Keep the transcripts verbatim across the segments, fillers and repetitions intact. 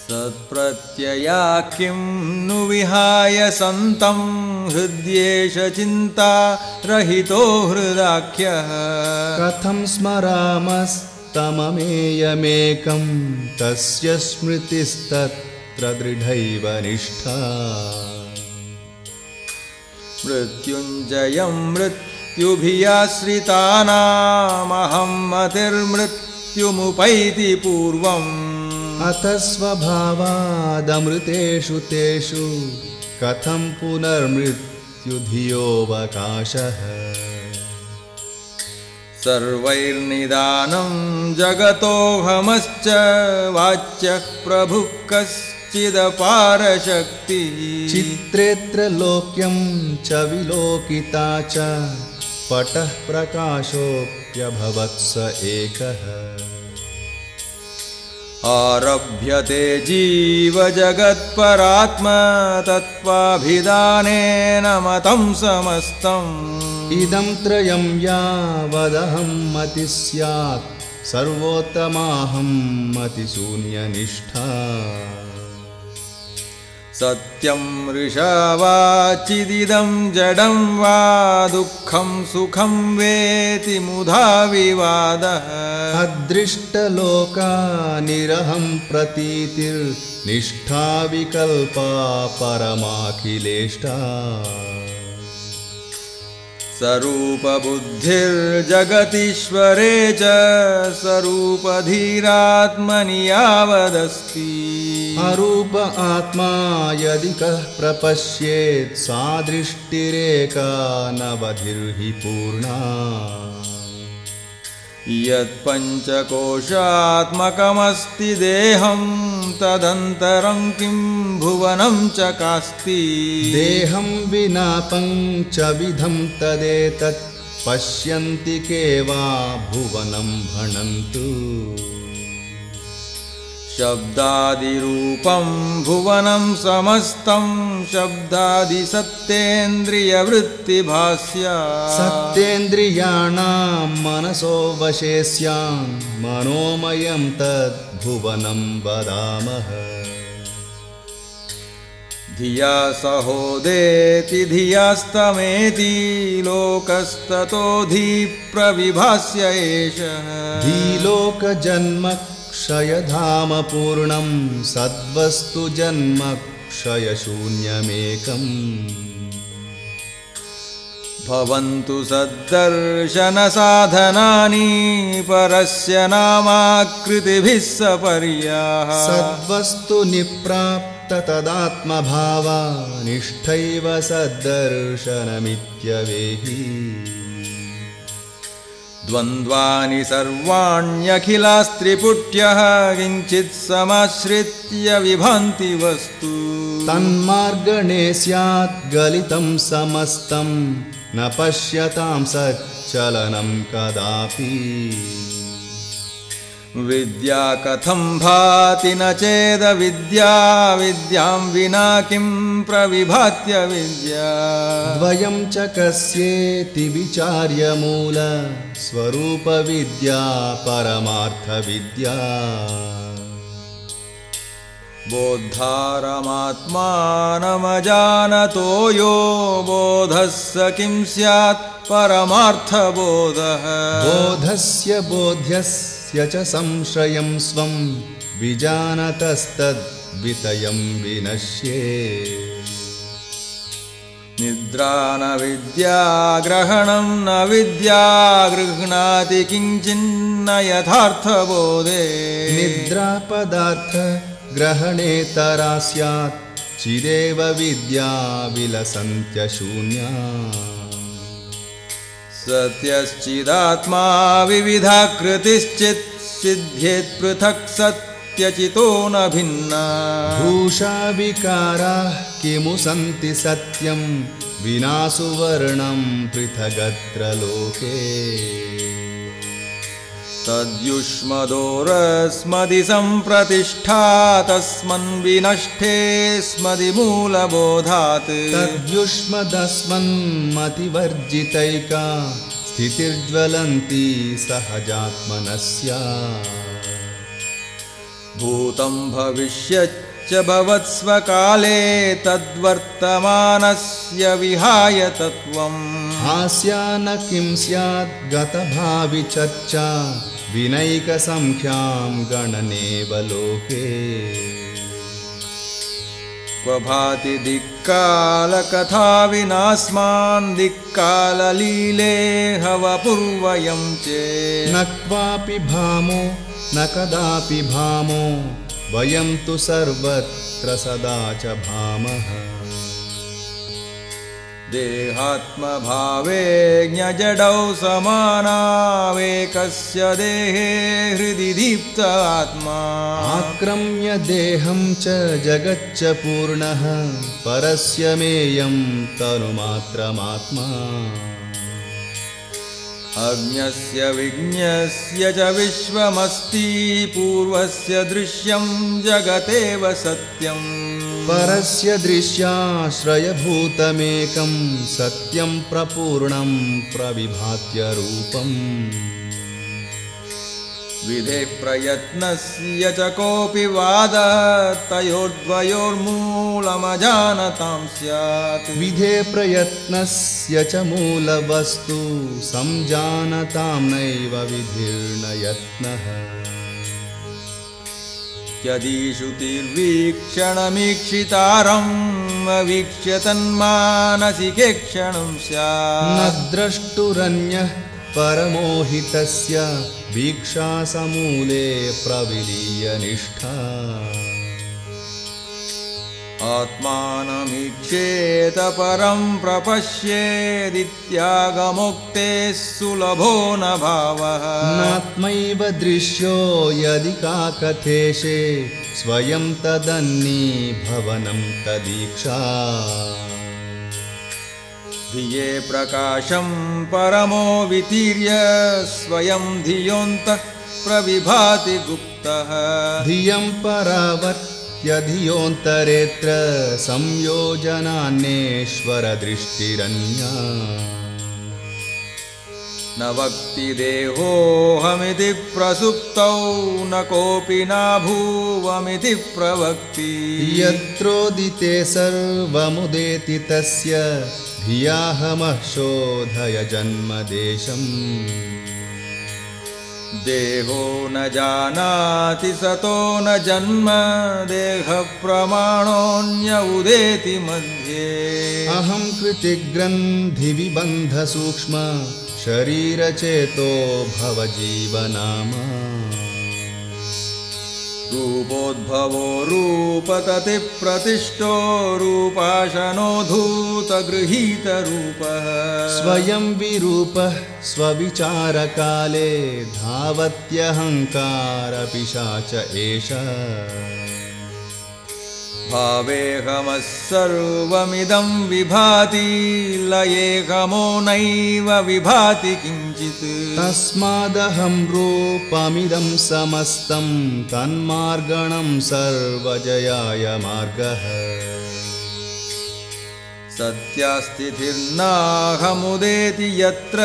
सत्प्रत्यया किं नु विहाय सन्तं हृद्येष चिन्ता रहितो हृदाख्यः कथं स्मरामस्तममेयमेकं तस्य स्मृतिस्तत्र दृढैव निष्ठा मृत्युञ्जयं मृत्युभियाश्रितानामहं मतिर्मृत्युमुपैति पूर्वम् अथ स्वभावादमृतेषु तेषु कथं पुनर्मृत्युधियोऽवकाशः सर्वैर्निदानं जगतोऽहमश्च वाच्यः प्रभुः कश्चिदपारशक्तिः चित्रेऽत्र लोक्यं च विलोकिता च पटः प्रकाशोऽप्यभवत्स एकः आरभ्यते जीवजगत्परात्मा तत्त्वाभिधानेन मतं समस्तम् इदं त्रयं यावदहं मतिः स्यात् सर्वोत्तमाहं मतिशून्यनिष्ठा सत्यं ऋषवाचिदिदं जडं वा दुःखं सुखं वेति मुधा विवादः अदृष्टलोकानिरहं प्रतीतिर्निष्ठा विकल्पा परमाखिलेष्टा स्वरूपबुद्धिर्जगतीश्वरे च स्वरूपधीरात्मनि यावदस्ति अरूप आत्मा यदि कः प्रपश्येत् सा दृष्टिरेका नवधिर्हि पूर्णा यत्पञ्चकोशात्मकमस्ति देहं तदन्तरं किं भुवनं च कास्ति देहं विना पञ्चविधं तदेतत् पश्यन्ति के वा भुवनं भणन्तु शब्दादिरूपं भुवनं समस्तं शब्दादिसत्तेन्द्रियवृत्तिभास्या सत्तेन्द्रियाणां मनसो वशे स्यान् मनोमयं तद्भुवनं वदामः धिया सहोदेति धियास्तमेति लोकस्ततो धीप्रविभास्य एषः धीलोकजन्म क्षयधाम पूर्णं सद्वस्तु जन्म क्षयशून्यमेकम् भवन्तु सद्दर्शनसाधनानि परस्य नामाकृतिभिः सपर्याः सद्वस्तु निप्राप्त तदात्मभावा निष्ठैव सद्दर्शनमित्यवेहि द्वन्द्वानि सर्वाण्यखिलास्त्रिपुट्यः किञ्चित् समाश्रित्य विभान्ति वस्तु तन्मार्गणे स्यात् गलितं समस्तं न पश्यतां सच्चलनं कदापि विद्या कथं भाति न चेद विद्या विद्यां विना किं प्रविभात्य विद्या द्वयं च कस्येति विचार्य मूल स्वरूप विद्या परमार्थ विद्या बोद्धारमात्मानमजानतो यो बोधस्य किं स्यात् परमार्थबोधः बोधस्य बोध्यस्य च संशयं स्वं विजानतस्तद्वितयं विनश्ये निद्रा न विद्या ग्रहणं न विद्या गृह्णाति किंचिन्न यथार्थबोधे निद्रा पदार्थ ग्रहणेतरा स्यात् चिदेव विद्या विलसन्त्यशून्या सत्यश्चिदात्मा विविधाकृतिश्चित् सिद्ध्येत् पृथक् सत्यचितो न भिन्ना भूषा विकाराः किमु सन्ति सत्यं विना सुवर्णं पृथगत्र लोके तद्युष्मदोरस्मदि सम्प्रतिष्ठा तस्मन् विनष्टे स्मदि मूलबोधात् तद्युष्मदस्मन्मतिवर्जितैका स्थितिर्ज्वलन्ति सहजात्मनस्या भूतं भविष्यच्च भवत्स्वकाले तद्वर्तमानस्य विहाय तत्त्वम् हास्या न किं स्यात् गतभावि चर्चा विनैकसंख्यां गणनेव लोके क्व भाति दिक्कालकथा विनास्मान् दिक्काललीलेह वपुर्वयं चेत् न क्वापि भामो न कदापि भामो वयं तु सर्वत्र सदा च भामः देहात्मभावे ज्ञजडौ समानावेकस्य देहे हृदि दीप्त आत्मा आक्रम्य देहं च जगच्च पूर्णः परस्य मेयं तनुमात्रमात्मा अज्ञस्य विज्ञस्य च विश्वमस्ति पूर्वस्य दृश्यं जगतेव सत्यम् परस्य दृश्याश्रयभूतमेकं सत्यं प्रपूर्णं प्रविभात्य रूपम् विधे प्रयत्नस्य च कोऽपि वादः तयोर्द्वयोर्मूलमजानतां स्यात् विधे प्रयत्नस्य च मूलवस्तु संजानतां नैव विधिर्न यत्नः यदि श्रुतिर्वीक्षणमीक्षितारम् अवीक्ष्य तन्मानसिके क्षणं स्यात् न द्रष्टुरन्यः परमोहितस्य वीक्षासमूले प्रविलीय निष्ठा आत्मानमीक्षेत परं प्रपश्येदित्यागमुक्तेः सुलभो न भावः नात्मैव दृश्यो यदि काकथेशे स्वयं तदन्नी भवनं तदीक्षा धिये प्रकाशं परमो वितीर्य स्वयं धियोऽन्तः प्रविभाति गुप्तः धियं परावर्त्य धियोऽन्तरेऽत्र संयोजनान्येश्वरदृष्टिरन्या न वक्ति देहोऽहमिति प्रसुप्तौ न कोऽपि नाभूवमिति प्रवक्ति यत्रोदिते सर्वमुदेति तस्य धियाहमः शोधय जन्मदेशम् देहो न जानाति सतो न जन्म देहप्रमाणोऽन्य उदेति मध्ये अहं कृतिग्रन्थिविबन्धसूक्ष्म शरीरचेतो भवजीवनामा रूपोद्भवो रूपतति प्रतिष्ठो रूपाशनो धूतगृहीतरूपः स्वयं विरूपः स्वविचारकाले धावत्यहङ्कारपिशाच एषः भावेऽहमः सर्वमिदं विभाति लयेऽहमो नैव विभाति किञ्चित् तस्मादहं रूपमिदं समस्तं तन्मार्गणं सर्वजयाय मार्गः सत्यास्तिथिर्नाहमुदेति यत्र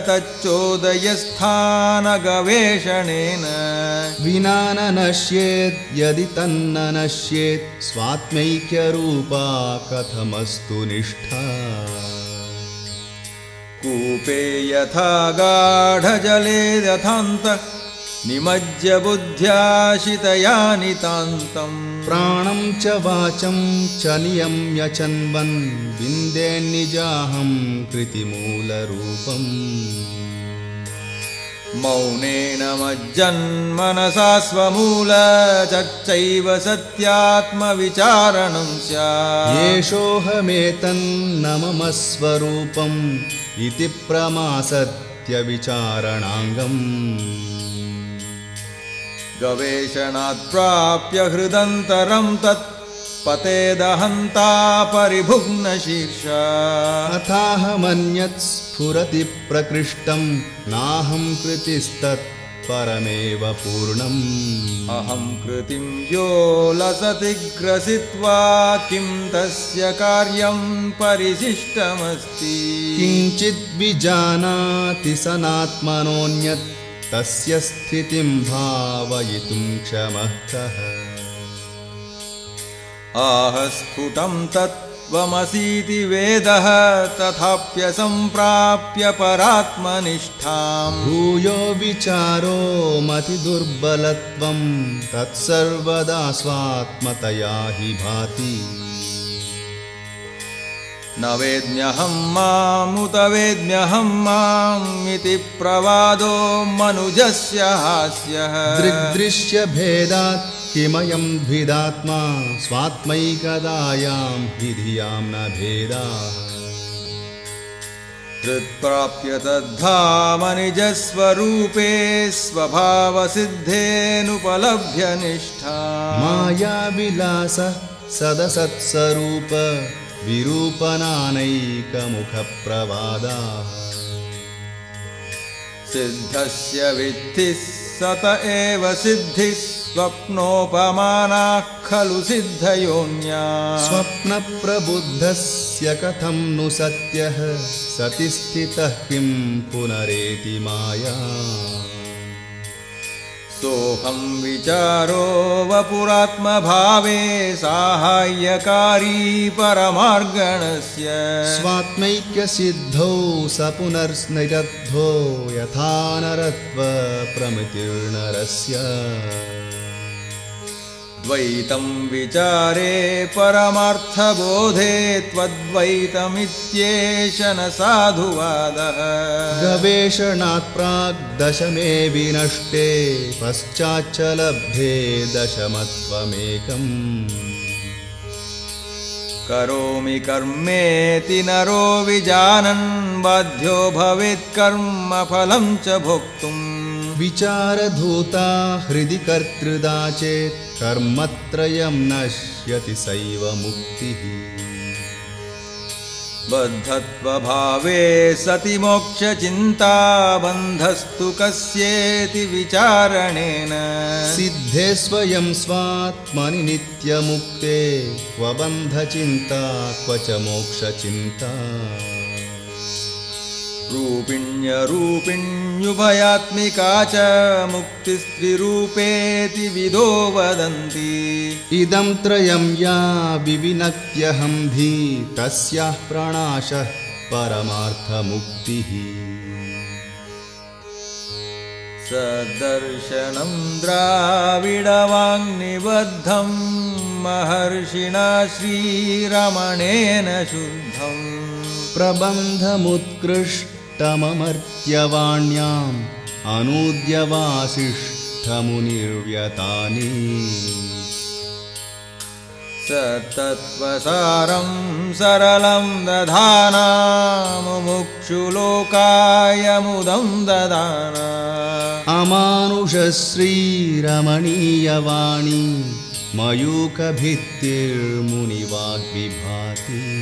तच्चोदयस्थानगवेषणेन विना न नश्येत् यदि तन्न नश्येत् स्वात्मैक्यरूपा कथमस्तु निष्ठा कूपे यथा गाढजले यथान्तः निमज्य बुद्ध्याशितया नितान्तम् प्राणं च वाचं च नियम्य चन्वन् विन्देन्निजाहं कृतिमूलरूपम् मौनेन मज्जन्मनसा स्वमूल चच्चैव सत्यात्मविचारणं स्यात् येषोऽहमेतन्न मम स्वरूपम् इति प्रमासत्यविचारणाङ्गम् गवेषणात् प्राप्य हृदन्तरं तत् पतेदहन्ता परिभुग्नशीर्षा अथाहमन्यत् स्फुरति प्रकृष्टं नाहं कृतिस्तत् परमेव पूर्णम् अहं कृतिं यो लसति ग्रसित्वा किं तस्य कार्यं परिशिष्टमस्ति किञ्चित् विजानाति सनात्मनोऽन्यत् तस्य स्थितिं भावयितुं क्षमः कः आह स्फुटं तत्त्वमसीति वेदः तथाप्यसम्प्राप्य परात्मनिष्ठाम् भूयो विचारो मतिदुर्बलत्वं तत्सर्वदा स्वात्मतया हि भाति न वेद्म्यहं मामुत वेद्म्यहं माम् इति प्रवादो मनुजस्य हास्यः दृग्दृश्यभेदात् किमयं द्विधात्मा स्वात्मैकदायां हि धियां न भेदाः हृत्प्राप्य तद्धाम निजस्वरूपे स्वभावसिद्धेनुपलभ्य निष्ठा मायाविलासः सदसत्स्वरूप विरूपनानैकमुखप्रवादाः सिद्धस्य विद्धिः सत एव सिद्धिः स्वप्नोपमानाः खलु सिद्धयोन्या स्वप्नप्रबुद्धस्य कथं नु सत्यः सति स्थितः किं पुनरेति माया सोऽहं विचारो वपुरात्मभावे साहाय्यकारी परमार्गणस्य स्वात्मैक्यसिद्धौ स पुनर्स्निरद्धो यथा नरत्वप्रमितिर्नरस्य द्वैतं विचारे परमार्थबोधे त्वद्वैतमित्येष न साधुवादः गवेषणात् प्राक् दशमे विनष्टे पश्चाच्च लब्धे दशमत्वमेकम् करोमि कर्मेति नरो विजानन् बाध्यो भवेत् कर्मफलं च भोक्तुम् विचारधूता हृदि कर्तृदा चेत् कर्मत्रयं नश्यति सैव मुक्तिः बद्धत्वभावे सति मोक्षचिन्ता बन्धस्तु कस्येति विचारणेन सिद्धे स्वयं स्वात्मनि नित्यमुक्ते क्व बन्धचिन्ता क्व च मोक्षचिन्ता रूपिण्यरूपिण्युभयात्मिका च मुक्तिस्त्रिरूपेति विदो वदन्ति इदं त्रयं या विविनक्त्यहं धी तस्याः प्रणाशः परमार्थमुक्तिः सदर्शनं द्राविडवाङ्निबद्धं महर्षिणा श्रीरमणेन शुद्धम् प्रबन्धमुत्कृष्टममर्त्यवाण्याम् अनूद्यवासिष्ठमुनिर्व्यतानि स तत्त्वसारं सरलं दधाना मुमुक्षुलोकाय मुदं ददाना अमानुषश्रीरमणीयवाणी मयूखभित्तिर्मुनिवाग्विभाति